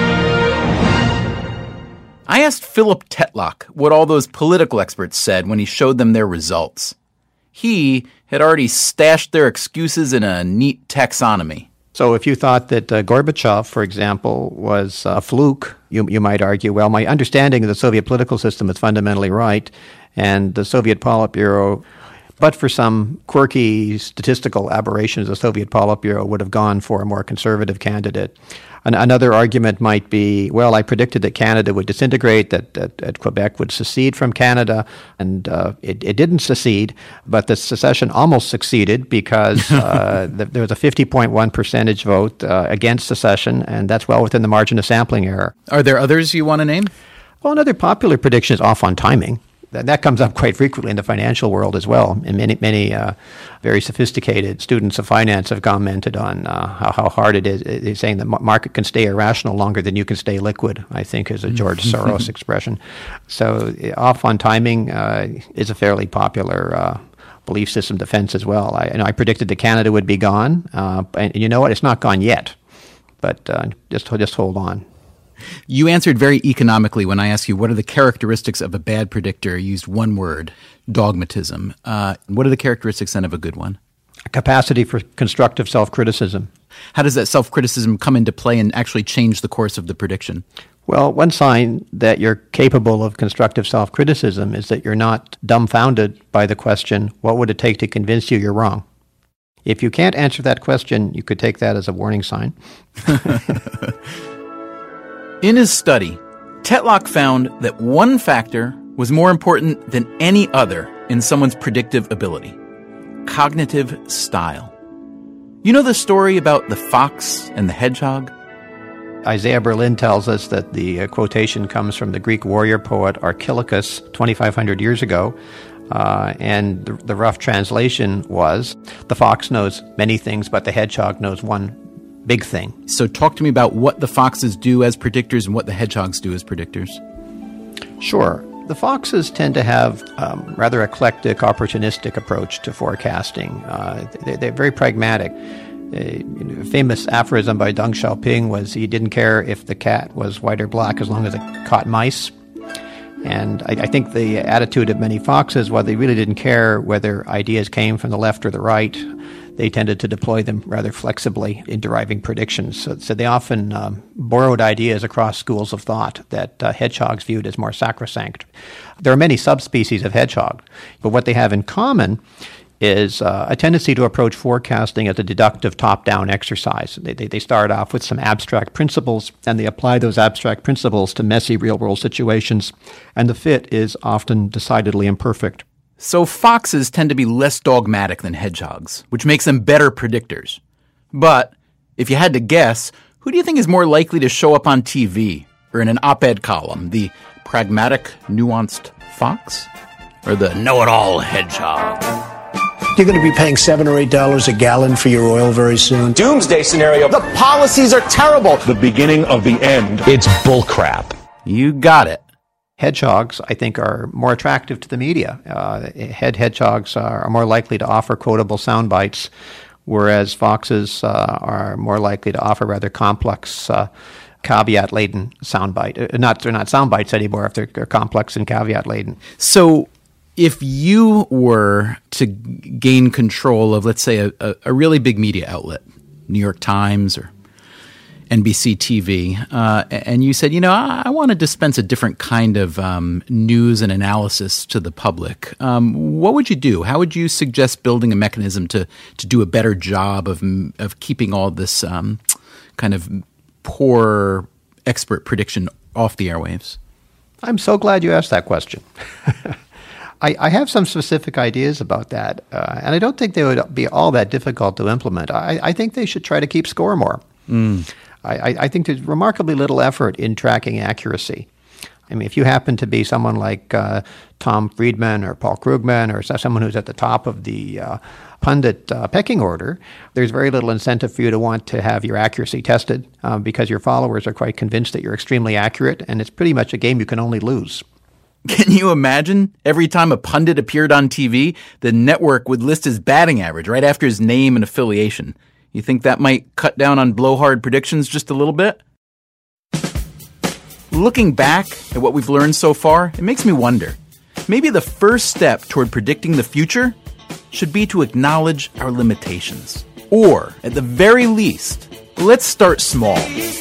I asked Philip Tetlock what all those political experts said when he showed them their results. He had already stashed their excuses in a neat taxonomy. So if you thought that uh, Gorbachev, for example, was a fluke, you, you might argue, well, my understanding of the Soviet political system is fundamentally right, and the Soviet Politburo, but for some quirky statistical aberrations, the Soviet Politburo would have gone for a more conservative candidate. An- another argument might be, well, I predicted that Canada would disintegrate, that, that, that Quebec would secede from Canada, and uh, it, it didn't secede, but the secession almost succeeded because uh, the, there was a fifty point one percentage vote uh, against secession, and that's well within the margin of sampling error. Are there others you want to name? Well, another popular prediction is off on timing. That, that comes up quite frequently in the financial world as well. And many, many uh, very sophisticated students of finance have commented on uh, how, how hard it is. They're saying the market can stay irrational longer than you can stay liquid, I think is a George Soros expression. So off on timing uh, is a fairly popular uh, belief system defense as well. I, you know, I predicted that Canada would be gone. Uh, and you know what? It's not gone yet. But uh, just, just hold on. You answered very economically when I asked you what are the characteristics of a bad predictor. You used one word, dogmatism. Uh, what are the characteristics then of a good one? A capacity for constructive self-criticism. How does that self-criticism come into play and actually change the course of the prediction? Well, one sign that you're capable of constructive self-criticism is that you're not dumbfounded by the question, what would it take to convince you you're wrong? If you can't answer that question, you could take that as a warning sign. In his study, Tetlock found that one factor was more important than any other in someone's predictive ability: cognitive style. You know the story about the fox and the hedgehog? Isaiah Berlin tells us that the uh, quotation comes from the Greek warrior poet Archilochus twenty-five hundred years ago. Uh, and the, the rough translation was, the fox knows many things, but the hedgehog knows one big thing. So talk to me about what the foxes do as predictors and what the hedgehogs do as predictors. Sure. The foxes tend to have a um, rather eclectic, opportunistic approach to forecasting. Uh, they, they're very pragmatic. A you know, famous aphorism by Deng Xiaoping was he didn't care if the cat was white or black as long as it caught mice. And I, I think the attitude of many foxes, while they really didn't care whether ideas came from the left or the right, they tended to deploy them rather flexibly in deriving predictions. So, so they often um, borrowed ideas across schools of thought that uh, hedgehogs viewed as more sacrosanct. There are many subspecies of hedgehog, but what they have in common is uh, a tendency to approach forecasting as a deductive top-down exercise. They, they, they start off with some abstract principles, and they apply those abstract principles to messy real-world situations, and the fit is often decidedly imperfect. So foxes tend to be less dogmatic than hedgehogs, which makes them better predictors. But if you had to guess, who do you think is more likely to show up on T V or in an op-ed column? The pragmatic, nuanced fox or the know-it-all hedgehog? You're going to be paying seven or eight dollars a gallon for your oil very soon. Doomsday scenario. The policies are terrible. The beginning of the end. It's bullcrap. You got it. Hedgehogs, I think, are more attractive to the media. Uh, head hedgehogs are more likely to offer quotable sound bites, whereas foxes uh, are more likely to offer rather complex, uh, caveat-laden sound bite. Uh, not they're not sound bites anymore if they're, they're complex and caveat-laden. So, if you were to gain control of, let's say, a, a, a really big media outlet, New York Times or N B C T V, uh, and you said, you know, I, I want to dispense a different kind of um, news and analysis to the public, um, what would you do? How would you suggest building a mechanism to to do a better job of of keeping all this um, kind of poor expert prediction off the airwaves? I'm so glad you asked that question. I, I have some specific ideas about that, uh, and I don't think they would be all that difficult to implement. I, I think they should try to keep score more. Mm. I, I think there's remarkably little effort in tracking accuracy. I mean, if you happen to be someone like uh, Tom Friedman or Paul Krugman or someone who's at the top of the uh, pundit uh, pecking order, there's very little incentive for you to want to have your accuracy tested uh, because your followers are quite convinced that you're extremely accurate, and it's pretty much a game you can only lose. Can you imagine? Every time a pundit appeared on T V, the network would list his batting average right after his name and affiliation. You think that might cut down on blowhard predictions just a little bit? Looking back at what we've learned so far, it makes me wonder. Maybe the first step toward predicting the future should be to acknowledge our limitations. Or, at the very least, let's start small.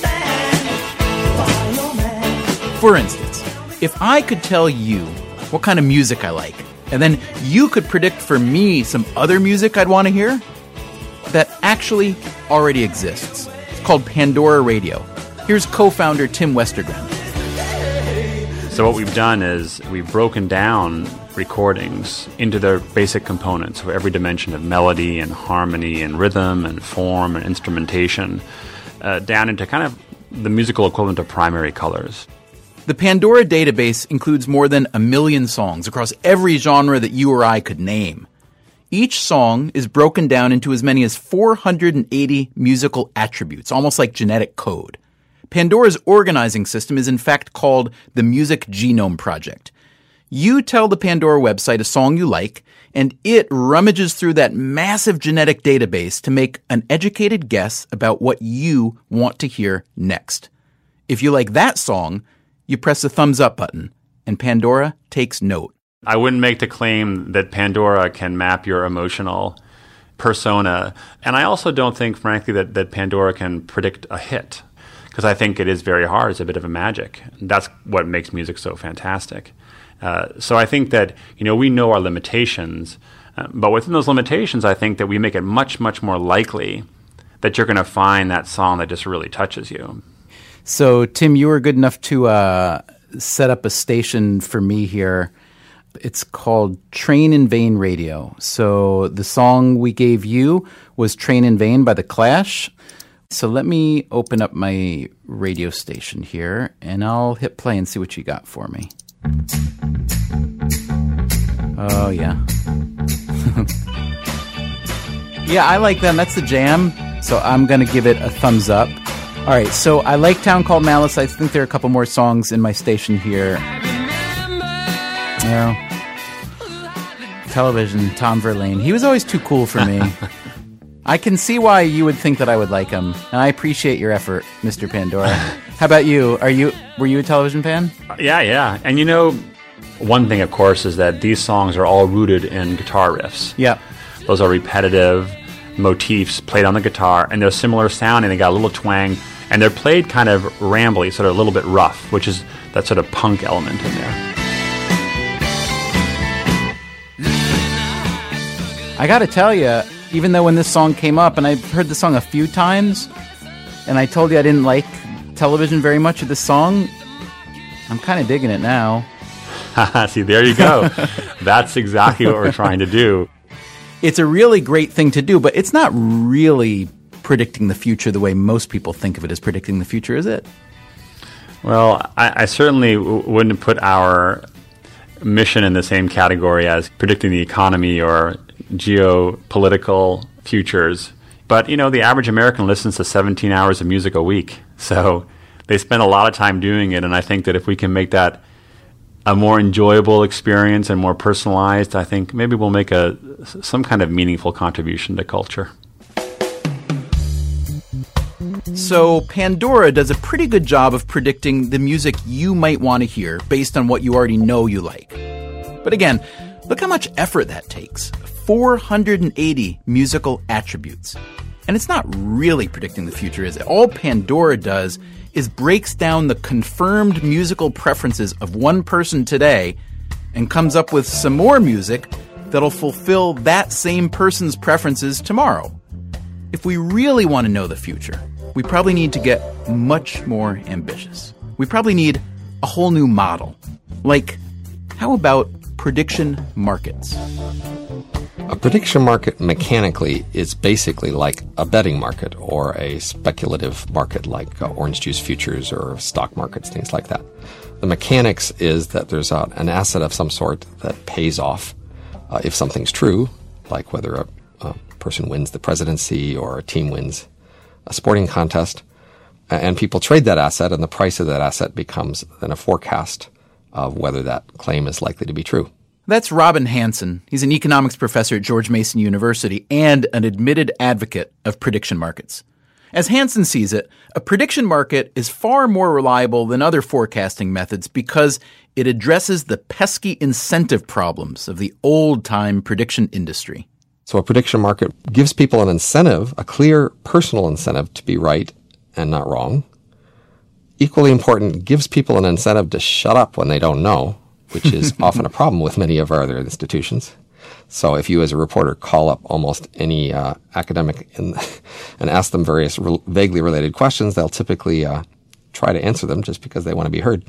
For instance, if I could tell you what kind of music I like, and then you could predict for me some other music I'd want to hear, that actually already exists. It's called Pandora Radio. Here's co-founder Tim Westergren. So what we've done is we've broken down recordings into their basic components of every dimension of melody and harmony and rhythm and form and instrumentation, uh, down into kind of the musical equivalent of primary colors. The Pandora database includes more than a million songs across every genre that you or I could name. Each song is broken down into as many as four hundred eighty musical attributes, almost like genetic code. Pandora's organizing system is in fact called the Music Genome Project. You tell the Pandora website a song you like, and it rummages through that massive genetic database to make an educated guess about what you want to hear next. If you like that song, you press the thumbs up button, and Pandora takes note. I wouldn't make the claim that Pandora can map your emotional persona. And I also don't think, frankly, that, that Pandora can predict a hit, because I think it is very hard. It's a bit of a magic. That's what makes music so fantastic. Uh, so I think that, you know, we know our limitations, uh, but within those limitations, I think that we make it much, much more likely that you're going to find that song that just really touches you. So, Tim, you were good enough to uh, set up a station for me here. It's called Train in Vain Radio. So the song we gave you was Train in Vain by The Clash. So let me open up my radio station here, and I'll hit play and see what you got for me. Oh, yeah. Yeah, I like them. That's the jam. So I'm going to give it a thumbs up. All right, so I like Town Called Malice. I think there are a couple more songs in my station here. You know, Television, Tom Verlaine. He was always too cool for me. I can see why you would think that I would like him, and I appreciate your effort, Mister Pandora. How about you? Are you were you a Television fan? Yeah, yeah. And you know, one thing, of course, is that these songs are all rooted in guitar riffs. Yeah. Those are repetitive motifs played on the guitar, and they're similar sounding. They got a little twang, and they're played kind of rambly, sort of a little bit rough, which is that sort of punk element in there. I got to tell you, even though when this song came up, and I've heard the song a few times, and I told you I didn't like Television very much of this song, I'm kind of digging it now. See, there you go. That's exactly what we're trying to do. It's a really great thing to do, but it's not really predicting the future the way most people think of it as predicting the future, is it? Well, I, I certainly w- wouldn't put our mission in the same category as predicting the economy or geopolitical futures. But, you know, the average American listens to seventeen hours of music a week. So they spend a lot of time doing it. And I think that if we can make that a more enjoyable experience and more personalized, I think maybe we'll make a some kind of meaningful contribution to culture. So Pandora does a pretty good job of predicting the music you might want to hear based on what you already know you like. But again, look how much effort that takes. four hundred eighty musical attributes. And it's not really predicting the future, is it? All Pandora does is breaks down the confirmed musical preferences of one person today and comes up with some more music that'll fulfill that same person's preferences tomorrow. If we really want to know the future, we probably need to get much more ambitious. We probably need a whole new model. Like, how about prediction markets? A prediction market mechanically is basically like a betting market or a speculative market like uh, orange juice futures or stock markets, things like that. The mechanics is that there's a, an asset of some sort that pays off uh, if something's true, like whether a, a person wins the presidency or a team wins a sporting contest, and people trade that asset, and the price of that asset becomes then a forecast of whether that claim is likely to be true. That's Robin Hanson. He's an economics professor at George Mason University and an admitted advocate of prediction markets. As Hanson sees it, a prediction market is far more reliable than other forecasting methods because it addresses the pesky incentive problems of the old-time prediction industry. So a prediction market gives people an incentive, a clear personal incentive to be right and not wrong. Equally important, gives people an incentive to shut up when they don't know, which is often a problem with many of our other institutions. So if you as a reporter call up almost any uh, academic in, and ask them various re- vaguely related questions, they'll typically uh, try to answer them just because they want to be heard.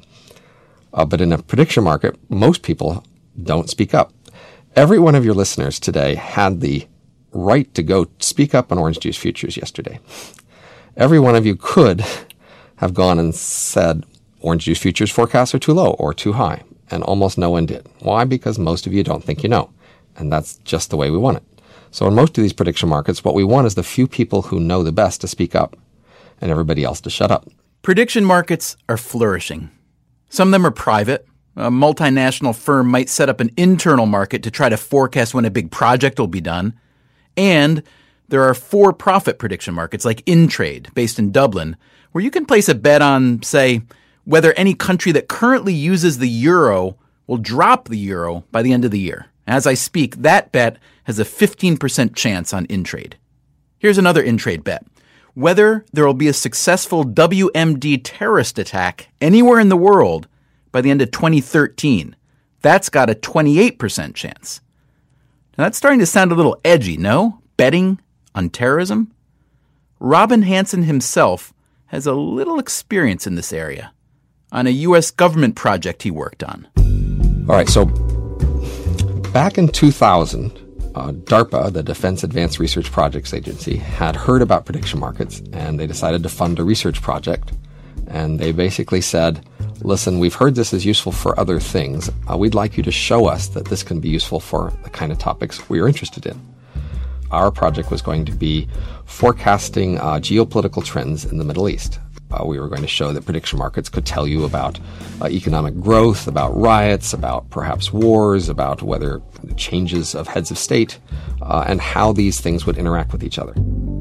Uh, but in a prediction market, most people don't speak up. Every one of your listeners today had the right to go speak up on orange juice futures yesterday. Every one of you could have gone and said, orange juice futures forecasts are too low or too high. And almost no one did. Why? Because most of you don't think you know. And that's just the way we want it. So in most of these prediction markets, what we want is the few people who know the best to speak up and everybody else to shut up. Prediction markets are flourishing. Some of them are private. A multinational firm might set up an internal market to try to forecast when a big project will be done. And there are for-profit prediction markets like InTrade, based in Dublin, where you can place a bet on, say, whether any country that currently uses the euro will drop the euro by the end of the year. As I speak, that bet has a fifteen percent chance on InTrade. Here's another InTrade bet. Whether there will be a successful W M D terrorist attack anywhere in the world by the end of twenty thirteen. That's got a twenty-eight percent chance. Now that's starting to sound a little edgy, no? Betting on terrorism? Robin Hanson himself has a little experience in this area on a U S government project he worked on. All right, so back in two thousand, uh, DARPA, the Defense Advanced Research Projects Agency, had heard about prediction markets, and they decided to fund a research project. And they basically said, listen, we've heard this is useful for other things. Uh, we'd like you to show us that this can be useful for the kind of topics we're interested in. Our project was going to be forecasting uh, geopolitical trends in the Middle East. Uh, we were going to show that prediction markets could tell you about uh, economic growth, about riots, about perhaps wars, about whether changes of heads of state, uh, and how these things would interact with each other.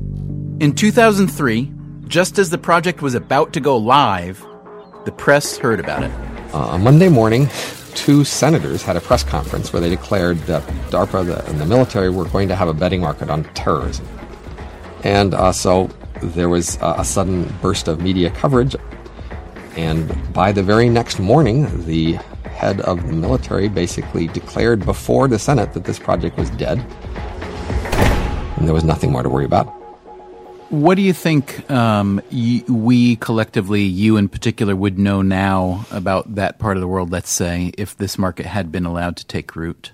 In two thousand three, just as the project was about to go live, the press heard about it. Uh, on Monday morning, two senators had a press conference where they declared that DARPA the, and the military were going to have a betting market on terrorism. And uh, so there was uh, a sudden burst of media coverage, and by the very next morning, the head of the military basically declared before the Senate that this project was dead, and there was nothing more to worry about. What do you think um, y- we collectively, you in particular, would know now about that part of the world, let's say, if this market had been allowed to take root?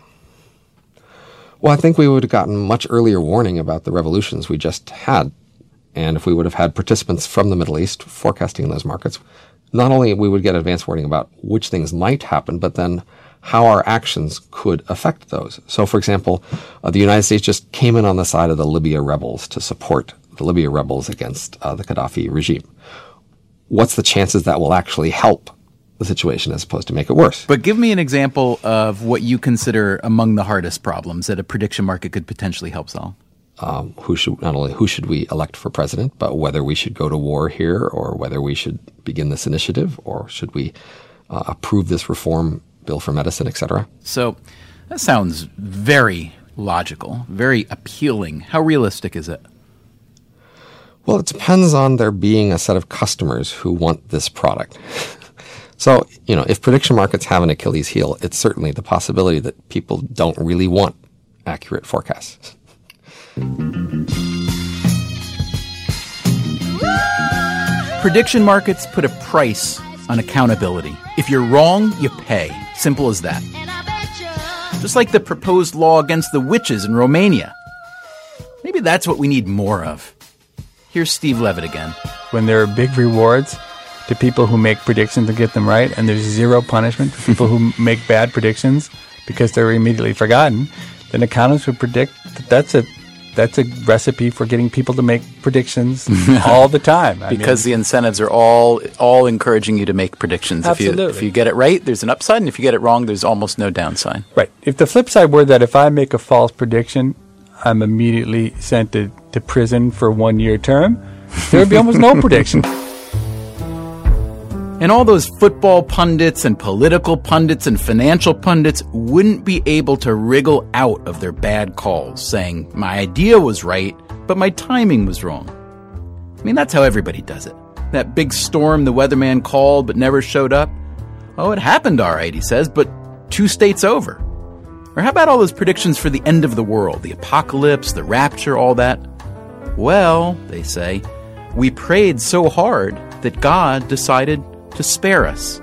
Well, I think we would have gotten much earlier warning about the revolutions we just had. And if we would have had participants from the Middle East forecasting those markets, not only we would get advance warning about which things might happen, but then how our actions could affect those. So, for example, uh, the United States just came in on the side of the Libya rebels to support the Libya rebels against uh, the Gaddafi regime. What's the chances that will actually help the situation as opposed to make it worse? But give me an example of what you consider among the hardest problems that a prediction market could potentially help solve. Um, who should not only who should we elect for president, but whether we should go to war here, or whether we should begin this initiative, or should we uh, approve this reform bill for medicine, et cetera. So that sounds very logical, very appealing. How realistic is it? Well, it depends on there being a set of customers who want this product. So, you know, if prediction markets have an Achilles heel, it's certainly the possibility that people don't really want accurate forecasts. Prediction markets put a price on accountability. If you're wrong, you pay. Simple as that. Just like the proposed law against the witches in Romania. Maybe that's what we need more of. Here's Steve Levitt again. When there are big rewards to people who make predictions and get them right, and there's zero punishment for people who make bad predictions because they're immediately forgotten, then economists would predict that that's a that's a recipe for getting people to make predictions all the time. I because mean, the incentives are all all encouraging you to make predictions. Absolutely. If you, if you get it right, there's an upside, and if you get it wrong, there's almost no downside. Right. If the flip side were that if I make a false prediction, I'm immediately sent to, to prison for a one-year term, there would be almost no prediction. And all those football pundits and political pundits and financial pundits wouldn't be able to wriggle out of their bad calls, saying, my idea was right, but my timing was wrong. I mean, that's how everybody does it. That big storm the weatherman called but never showed up. Oh, it happened all right, he says, but two states over. Or how about all those predictions for the end of the world, the apocalypse, the rapture, all that? Well, they say, we prayed so hard that God decided to spare us.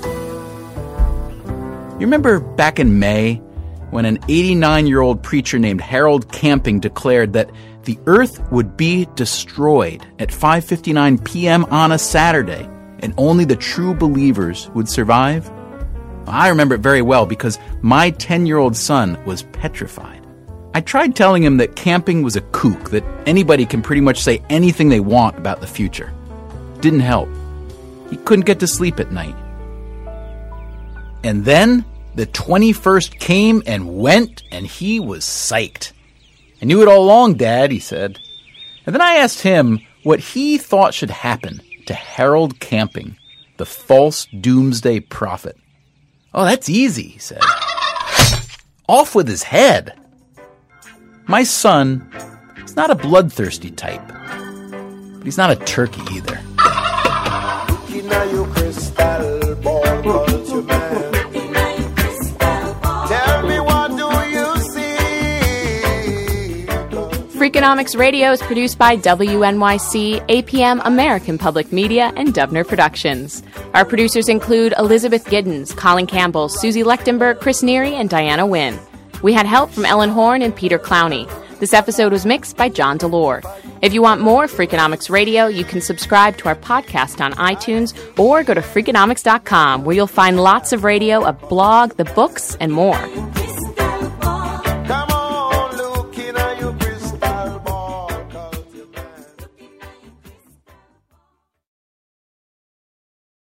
You remember back in May when an eighty-nine-year-old preacher named Harold Camping declared that the earth would be destroyed at five fifty-nine p.m. on a Saturday and only the true believers would survive? I remember it very well because my ten-year-old son was petrified. I tried telling him that Camping was a kook, that anybody can pretty much say anything they want about the future. Didn't help. He couldn't get to sleep at night. And then the twenty-first came and went, and he was psyched. I knew it all along, Dad, he said. And then I asked him what he thought should happen to Harold Camping, the false doomsday prophet. Oh, that's easy, he said. Off with his head. My son is not a bloodthirsty type, but he's not a turkey either. Freakonomics Radio is produced by W N Y C, A P M American Public Media, and Dubner Productions. Our producers include Elizabeth Giddens, Colin Campbell, Susie Lechtenberg, Chris Neary, and Diana Wynn. We had help from Ellen Horn and Peter Clowney. This episode was mixed by John Delore. If you want more Freakonomics Radio, you can subscribe to our podcast on iTunes or go to Freakonomics dot com, where you'll find lots of radio, a blog, the books, and more.